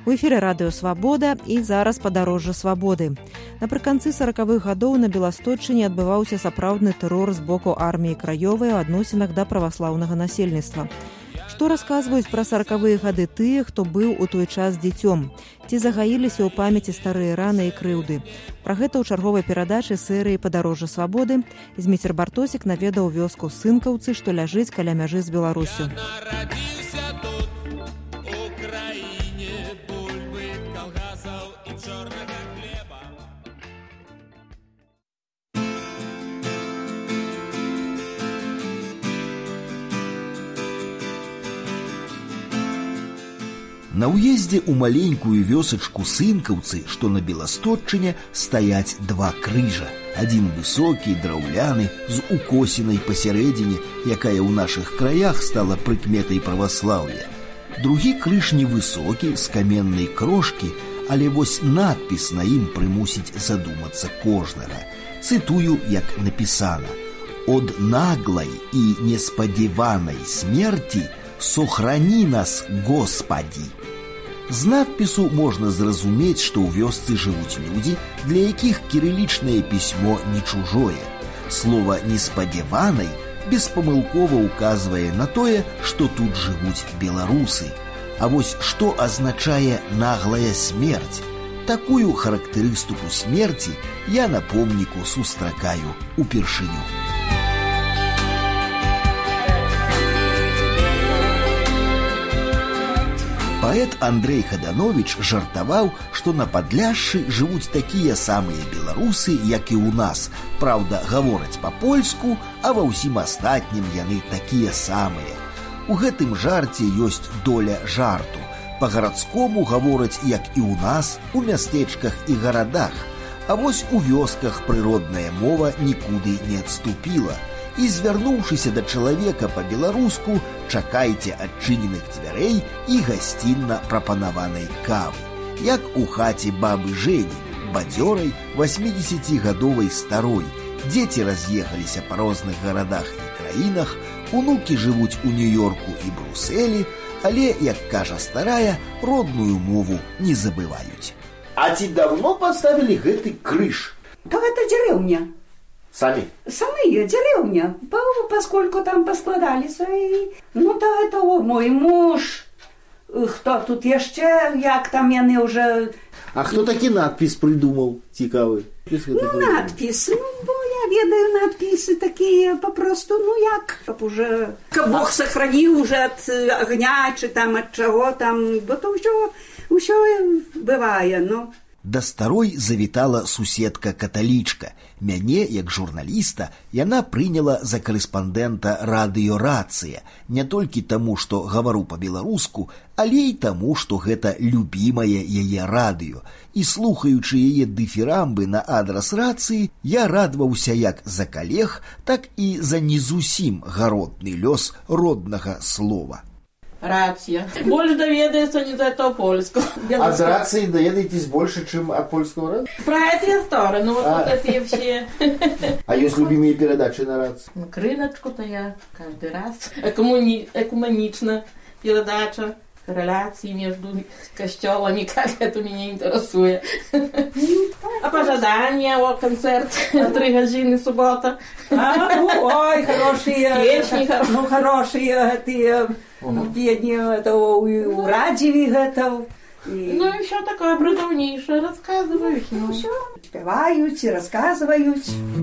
У эфіры радыё «Свабода» і зараз падарожжа свабоды. Напрыканцы 40-х гадоў на Беласточчыне адбываўся сапраўдны тэрор з боку арміі краёвай у адносінах да праваслаўнага насельніцтва. Што расказваюць пра 40-е гады тыя, хто быў у той час дзіцём? Ці загаіліся ў памяці старыя раны і крыўды? Пра гэта ў чарговай перадачы серыі «Падарожжа свабоды» Зміцер Бартосік наведаў вёску Сынкаўцы, што ляжыць каля мяжы з Беларусю. На ўездзе ў маленькую вёсачку Сынкаўцы, што на Беласточчыне, стаяць два крыжа. Адзін высокі, драўляны, з укосінай пасярэдзіне, якая ў нашых краях стала прыкметай праваслаўя. Другі крыж невысокі, з каменнай крошкі, але вось надпіс на ім прымусіць задумацца кожнага. Цытую, як напісана: «Од наглай і неспадзяванай смерти сохрани нас, Господи». З надпісу можна зразумець, што ў вёсцы жывуць людзі, для якіх кірылічнае пісьмо не чужое. Слова «неспадзяванай» беспамылкова указвае на тое, што тут жывуць беларусы. А вось што азначае наглая смерць? Такую характарыстыку смерці я на помніку сустракаю упершыню. Паэт Андрей Хаданович жартаваў, што на Падляшшы жывуць такія самыя беларусы, як і ў нас. Праўда, гавораць па-польску, а ва ўсім астатнім яны такія самыя. У гэтым жарце ёсць доля жарту. Па-гарадскому гавораць, як і ў нас, у мястэчках і гарадах. А вось у вёсках прыродная мова нікуды не адступіла. І, звярнуўшыся да чалавека па-беларуску, чакайце адчыненых дзвярэй і гасцінна прапанаванай кавы. Як у хаце бабы Жені, бадзёрай 80-гадовай старой. Дзеці раз'ехаліся па розных гарадах і краінах, унукі жывуць у Нью-Йорку і Брусэлі, але, як кажа старая, родную мову не забываюць. А ці давно паставілі гэты крыж? То гэта дзярэўня. Сами? Самые деревня, поскольку там поскладались. Ну, то это мой муж. Хто тут еще, як там яны уже... А хто такі надпіс придумал, цікавый? Ну, надпис, бо я ведаю надписы такие попросту, як, чтоб уже... Бог сохранил уже от огня, чи там от чего там, бо то ўсё бывае, ну... Да старой завітала суседка-каталічка. Мяне, як журналіста, яна прыняла за карэспандэнта радыё-рацыя. Не толькі таму, што гавару па-беларуску, але і таму, што гэта любімае яе радыё. І слухаючы яе дыфірамбы на адрас рацыі, я радаваўся як за калег, так і за не зусім гаротны лёс роднага слова. Рацыя. Больш даведаецца не за то польскую. А з рацией доведаетесь больше, чем от польского радио? Про эти стороны, вот эти все. А есть любимые передачи на рации? Ну, крыночку-то я каждый раз. Экуменичная передача. Реляции между костелами, как это меня интересует. А пожадания, концерт 3 годины суббота. Ой, хорошие. Песни хорошие. Ну, хорошие эти песни, это у радио это. Ну, и все такое брудовнейшее рассказывают. Ну, все. Спевают и рассказывают.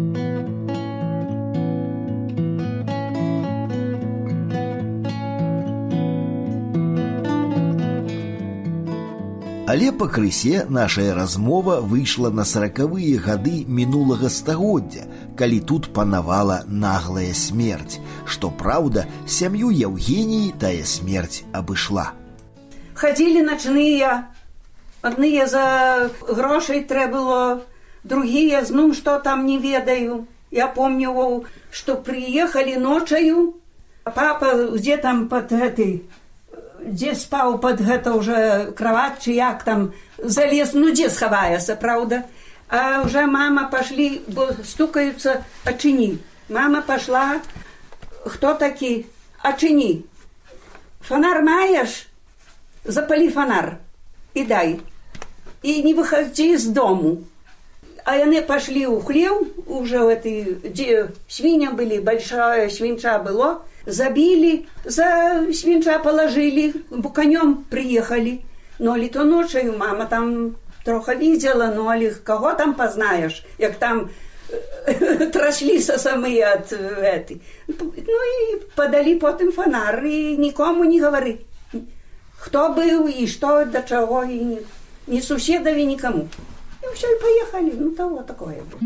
Але пакрысе нашая размова выйшла на 40-е гады мінулага стагоддзя, калі тут панавала наглая смерць. Што праўда, сям'ю Евгеніі тая смерць абышла. Ходили ночные, одни за грошей трэба было, другие, ну, что там не ведаю. Я помню, что приехали ночью, папа где там под этой... Дзе спаў под гэта уже кровать, чи як там залез, ну дзе схаваецца, правда? А уже мама пошли, бо стукаются, очини. Мама пошла, кто таки? Очини. Фонар маешь? Запали фонар. и дай. И не выходи из дому. А они пошли у хлев, уже в этой, где свинья были, большая свинча была, забили, за свинча положили, конем приехали. Но ли то ночью мама там трохи видела, но ли кого там познаешь, як там трашлися самі от этой. Ну и подали потом фонар, и никому не говори, кто был и что, до чего, и ни соседов, и никому. И все, и поехали. Ну, того такое было.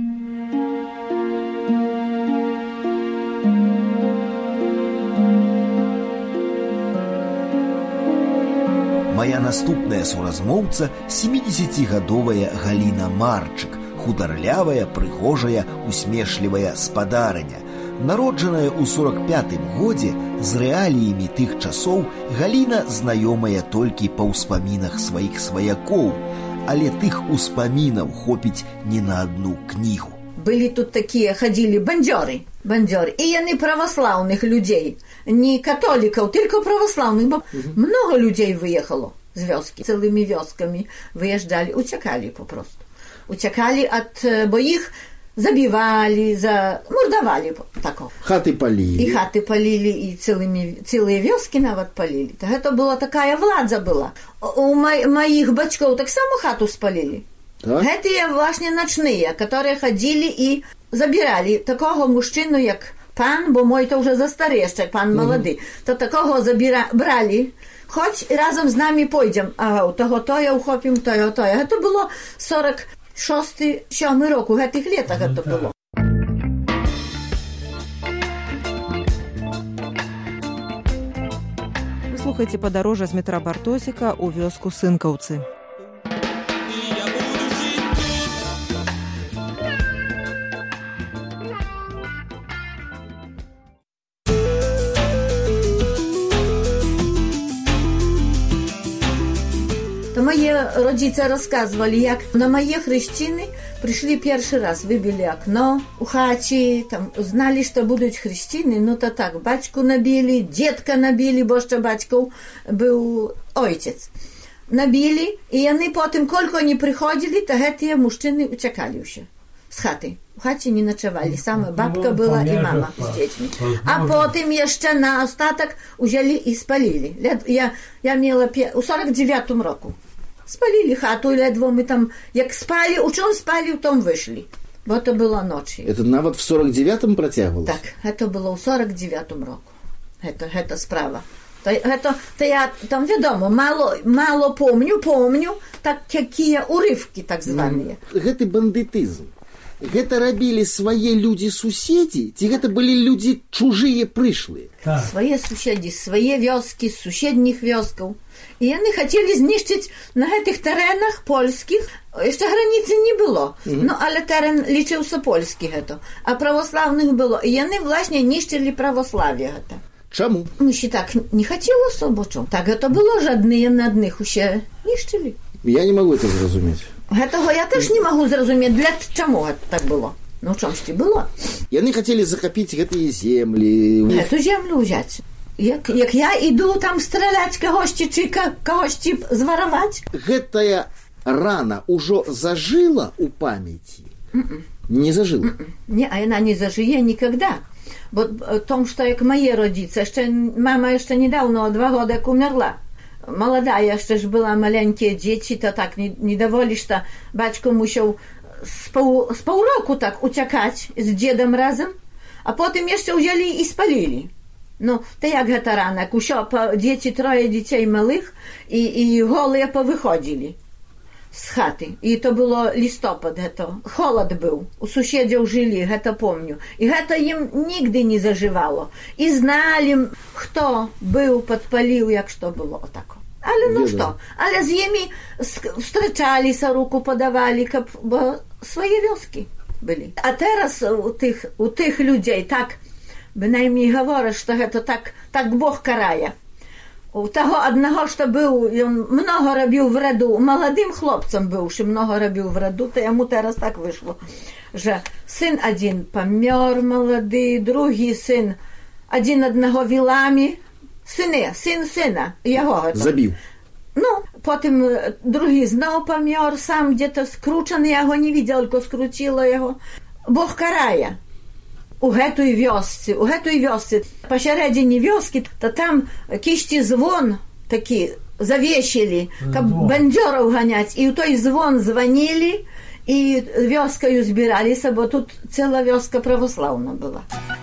Моя наступная суразмоўца 70-гадовая Галіна Марчык, хударлявая, прыгожая, усмешлівая спадарыня. Народжаная ў 45-м годзе, з рэаліямі тых часоў Галіна знаёмая толькі па ўспамінах сваіх сваякоў, але тых успамінаў хопіць не на одну кнігу. Были тут такие, ходили бандеры, и яны православных людей, не католиков, только православных. Много людей выехало с вёски, целыми вёсками выезжали, утекали попросту. Утекали от, бо их забивали, мордовали такого. Хаты полили. И хаты полили, и целые вёски нават полили. Так это была такая влада была. У моих бачков так само хату спалили. Так? Гэтыя власне ночные, которые ходили и забирали такого мужчину, як пан, бо мой то уже застарейший, пан молодый, то такого брали, хоть разом з нами пойдем, ага, того тое ухопим, тое. Это было 46-7 року, в гэтых летах это было. Вы слухаеце падарожжа з метра Бартосіка ў вёску Сынкаўцы. Мои родители рассказывали, як на мои хрещины пришли первый раз, выбили окно у хати, там знали, что будут хрещины, ну то так, батьку набили, детка набили, бо что батьков был отец. Набили, и они потом, колько они приходили, то эти мужчины утекали уже с хаты. В хате не ночевали, сама бабка была и мама с детьми. А потом еще на остаток взяли и спалили. Я имела у 49-м року. Спалили хату, ледво мы там, як спали, у чем спали, в том вышли. Вот это было ночью. Это навод в 49-м протягивалось? Так, это было в 49-м року. Это справа. Это я там, ведомо, мало помню, так какие урывки, так званые. Это бандитизм. Гэта рабілі свае людзі-суседзі, ці гэта былі людзі чужыя прышлыя? Так. Свае суседзі, свае вёскі, з суседніх вёскаў. І яны хацелі знішчыць на гэтых тэрэнах польскіх, яшчэ граніцы не было, ну, але тэрэн лічыўся польскі гэта, а православных было, і яны, власне, нішчылі православие гэта. Чаму? Мусі так не хацелася, бо чому? Так гэта было, жадныя на адных усе нішчылі. Я не могу это зразумець. Гэтага я теж не могу зразумець, для чаму гэта так было. Ну, чом ж ці было? Яны хацелі захапіць гэтыя землі. Гэту землю ўзяць. Як я іду там страляць кагосьці, чи кагосьці звараваць. Гэтая рана ўжо зажыла ў памяці? Не зажыла? Не, а яна не зажые никогда. Бо том, што як мае родіцы, мама яшчэ недавно, 2 года, як умерла. Молодая jeszcze ж była, maleńkie dzieci, to tak nie dowoli, że baćko musiał z pół roku tak uciekać z dziedem razem, a potem jeszcze wzięli i spalili. No, to jak ta rana, jak dzieci, 3 dzieci małych i голые powychodzili z chaty. I to było listopad, to холод był. U sąsiadów żyli, to pamiętam. I to im nigdy nie zażywało. I znali, kto był, podpalił, jak to było. O tak. Ale no co? Ale z nimi wstrzeczali się, ruku podawali, bo swoje wioski byli. A teraz u tych ludzi tak, bynajmniej mówisz, że to tak Bóg karaje. U tego одного, что był, on mnogo robił wredu, młodym chłopcem był, że mnogo robił wredu, to jemu teraz tak wyszło, że syn один помер молодый, drugi syn, один одного wilami, syn syna, jego. Zabił. No, Потым другі зноў памёр, сам где-то скручаны, я яго не видел, только скруціла яго. Бог карае. У гэтай вёсцы, пасярэдзіне вёскі, то там кішці звон такі завесілі, каб бандзёраў ганяць, і ў той звон званілі, і вёскаю збіраліся, бо тут цэлая вёска праваслаўна была.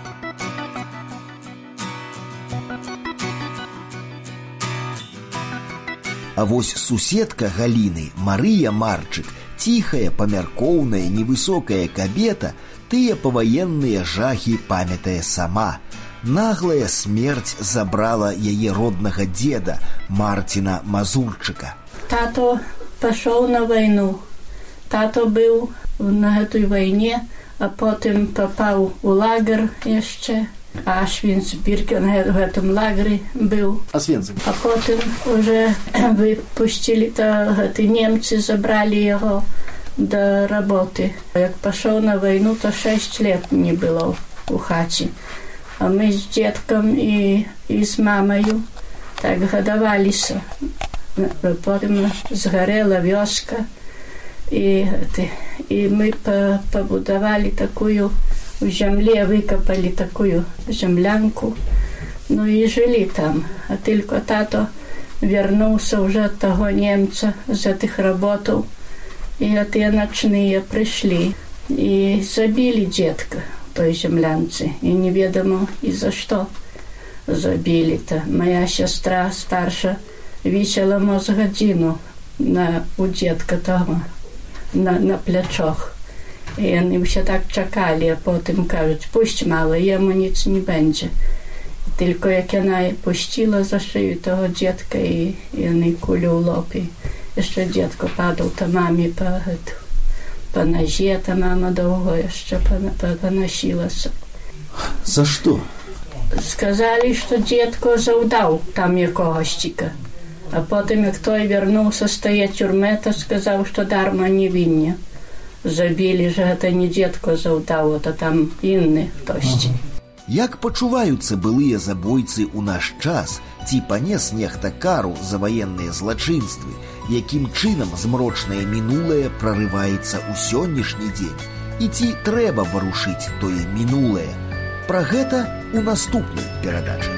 А вось суседка Галіны, Марыя Марчык, ціхая, памяркоўная, невысокая кабета, тыя паваенныя жахі памятае сама. Наглая смерць забрала яе роднага дзеда, Марціна Мазурчыка. Тато пашоў на вайну. Тато быў на гэтай вайне, а потым папаў у лагер яшчэ. Auschwitz-Birkenau в этом лагере был. А потом уже выпустили, то немцы забрали его до работы. Как пошел на войну, то 6 лет не было у хати. А мы с детком и с мамой так годовались. Потом сгорела вёска, и мы побудовали такую в земле, выкопали такую землянку, ну и жили там. А только тато вернулся уже от того немца, за этих работал, и те ночные пришли и забили детка в той землянце, и неведомо и за что забили-то. Моя сестра старша висела мозгодину у детка того на плечах. І вони все так чекали, а потім кажуть, пусть мало, йому ніц не буде. Тільки як вона пустила за шию того дітка, і вони кулю в лоб, і ще дітко падав та мамі по ножі, та мама довго ще поносилася. За що? Сказали, що дітко завдав там якогось тіка. А потім, як той вернувся з тієї тюрми, то сказав, що дарма не винні. Забілі ж, гэта не дзедко заўдаў, то там інны хтосьці. Як пачуваюцца былыя забойцы ў наш час, ці панес нехта кару за ваенныя злачынствы, якім чынам змрочнае мінулае прарываецца ў сённяшні дзень, і ці трэба варушыць тое мінулае? Пра гэта ў наступнай перадачы.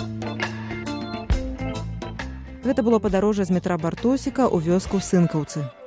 Гэта было падарожжа з метра Бартосіка ў вёску Сынкаўцы.